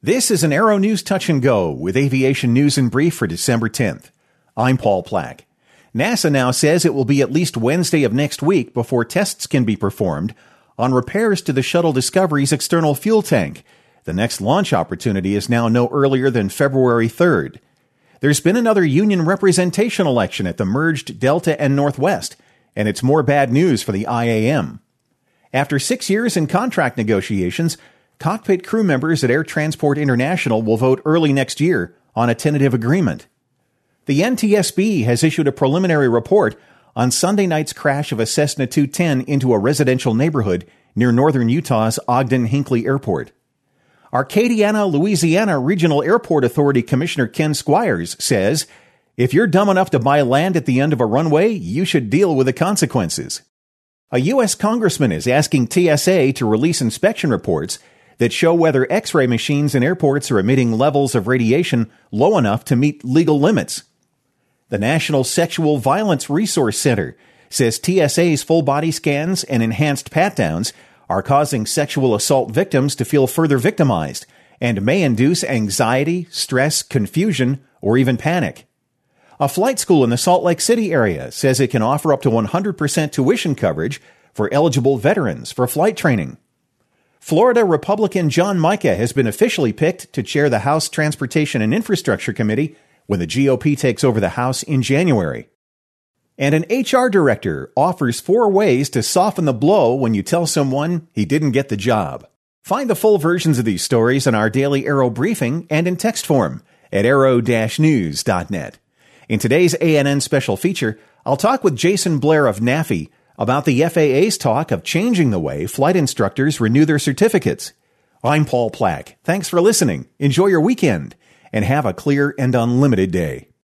This is an Aero News Touch and Go with aviation news in brief for December 10th. I'm Paul Plack. NASA now says it will be at least Wednesday of next week before tests can be performed on repairs to the Shuttle Discovery's external fuel tank. The next launch opportunity is now no earlier than February 3rd. There's been another union representation election at the merged Delta and Northwest, and it's more bad news for the IAM. After 6 years in contract negotiations, cockpit crew members at Air Transport International will vote early next year on a tentative agreement. The NTSB has issued a preliminary report on Sunday night's crash of a Cessna 210 into a residential neighborhood near northern Utah's Ogden-Hinckley Airport. Acadiana, Louisiana Regional Airport Authority Commissioner Ken Squires says, "If you're dumb enough to buy land at the end of a runway, you should deal with the consequences." A U.S. congressman is asking TSA to release inspection reports that show whether X-ray machines in airports are emitting levels of radiation low enough to meet legal limits. The National Sexual Violence Resource Center says TSA's full body scans and enhanced pat-downs are causing sexual assault victims to feel further victimized and may induce anxiety, stress, confusion, or even panic. A flight school in the Salt Lake City area says it can offer up to 100% tuition coverage for eligible veterans for flight training. Florida Republican John Mica has been officially picked to chair the House Transportation and Infrastructure Committee when the GOP takes over the House in January. And an HR director offers 4 ways to soften the blow when you tell someone he didn't get the job. Find the full versions of these stories in our daily Aero briefing and in text form at aero-news.net. In today's ANN special feature, I'll talk with Jason Blair of NAFI about the FAA's talk of changing the way flight instructors renew their certificates. I'm Paul Plack. Thanks for listening. Enjoy your weekend and have a clear and unlimited day.